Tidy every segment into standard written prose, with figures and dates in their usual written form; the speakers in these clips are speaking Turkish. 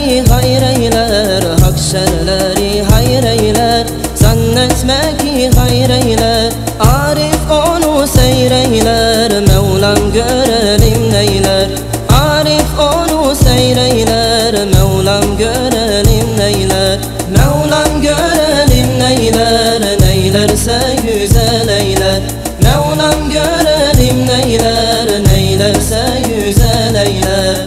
ki hayreyler, hak şerleri hayreyler. Zannetme ki hayreyler, Arif onu seyreyler. Mevlam görelim neyler, Arif onu seyreyler. Mevlam görelim neyler, Mevlam görelim neyler. Neylerse güzel eyler, Mevlam görelim neyler. Neylerse güzel eyler.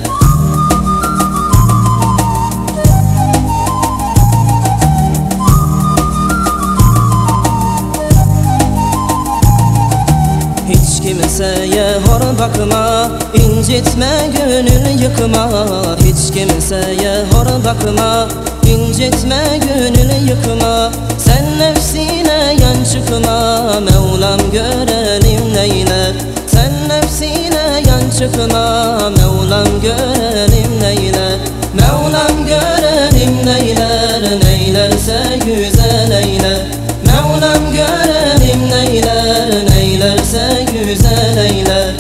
Hiç kimseye hor bakma, incitme gönül yıkma. Hiç kimseye hor bakma, incitme gönül yıkma. Sen nefsine yan çıkma, Mevlam görelim neyler. Sen nefsine yan çıkma, Mevlam görelim neyler. Mevlam görelim neyler. Neylerse güzel eyler, Mevlam görelim neyler. Neylerse güzel eyler.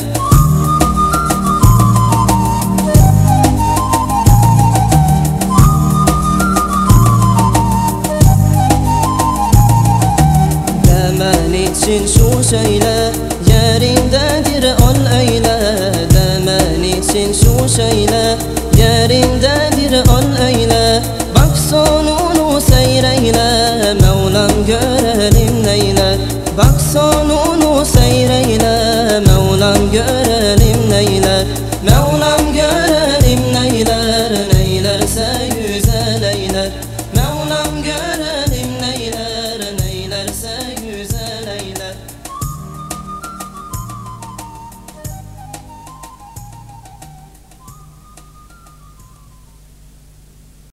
Demen için şu şöyle, yerindedir ol eyle. Demen için şu şöyle, yerindedir ol eyle. Bak sonunu seyreyle, Mevlam görelim neyler. Bak sonunu seyreyle, Mevlam görelim